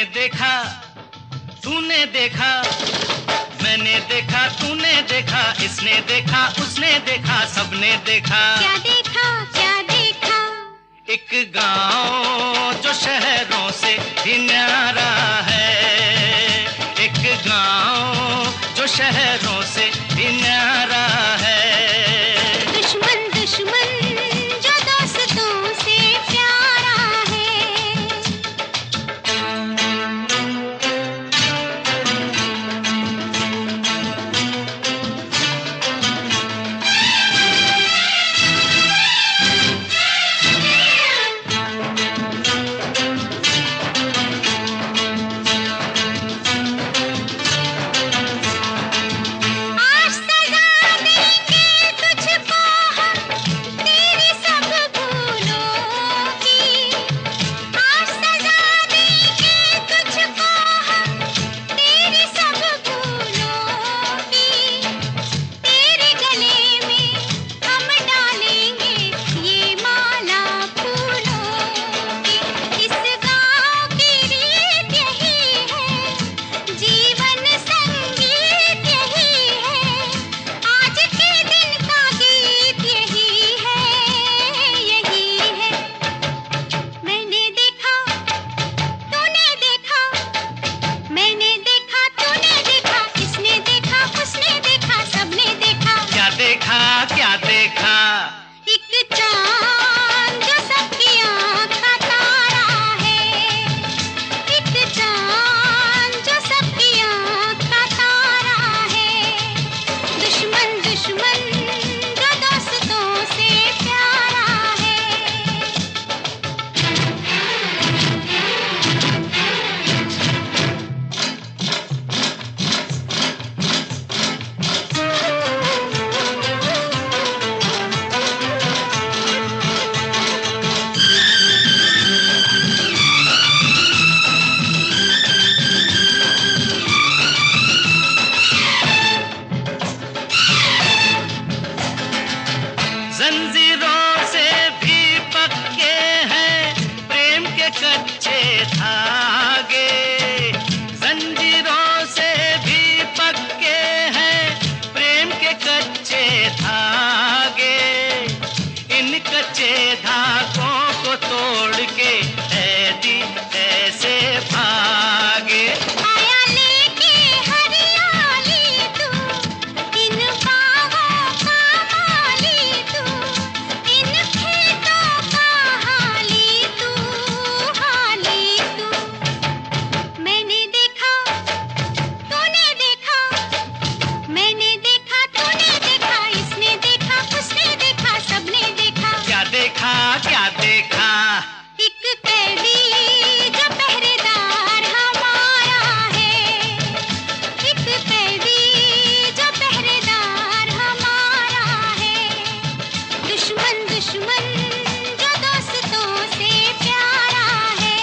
देखा, तूने देखा, मैंने देखा, तूने देखा, इसने देखा, उसने देखा, सबने देखा। क्या देखा, क्या देखा? एक गांव जो शहरों से भी न्यारा है, एक गांव जो शहरों से भी न्यारा है। दुश्मन दुश्मन जो दोस्तों से प्यारा है। क्या देखा? एक चांद जो सबकी आँख का तारा है, एक चांद जो सबकी आँख का तारा है। दुश्मन दुश्मन जो दोस्तों से प्यारा है। जंजीरों से भी पक्के हैं प्रेम के कच्चे धागे, जंजीरों से भी पक्के हैं प्रेम के कच्चे धागे। इन कच्चे धागों को तोड़ के ऐदी ऐसे भागे। आया लेके हरियाली तू, इन बागों का माली तू, इन खेतों का हाली तू, हाली तू। मैंने देखा, तूने देखा, मैंने देखा, तूने देखा, इसने देखा, उसने देखा, सबने देखा। क्या देखा, क्या देखा? एक कैदी जो पहरेदार हमारा है, एक कैदी जो पहरेदार हमारा है। दुश्मन दुश्मन जो दोस्तों से प्यारा है।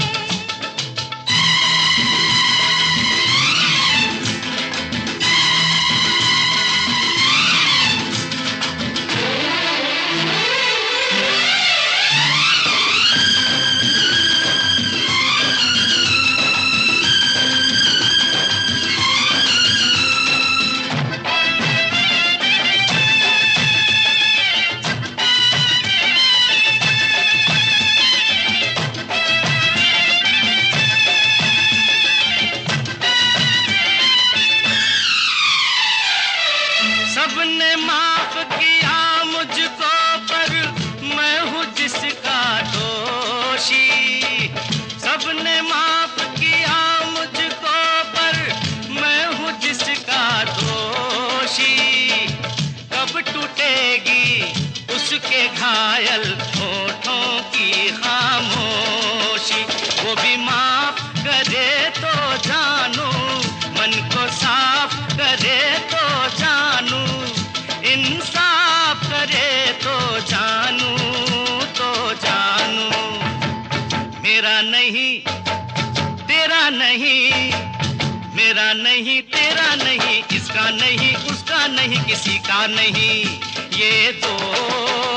सबने माफ किया मुझको पर मैं हूँ जिसका दोषी। सबने माफ किया मुझको पर मैं हूँ जिसका दोषी। कब टूटेगी उसके घायल होठों की खामोशी। वो भी माफ करे तो जानू, मन को साफ करे तो जानू, इंसाफ करे तो जानू, तो जानू। मेरा नहीं, तेरा नहीं, मेरा नहीं, तेरा नहीं, इसका नहीं, उसका नहीं, किसी का नहीं। ये दो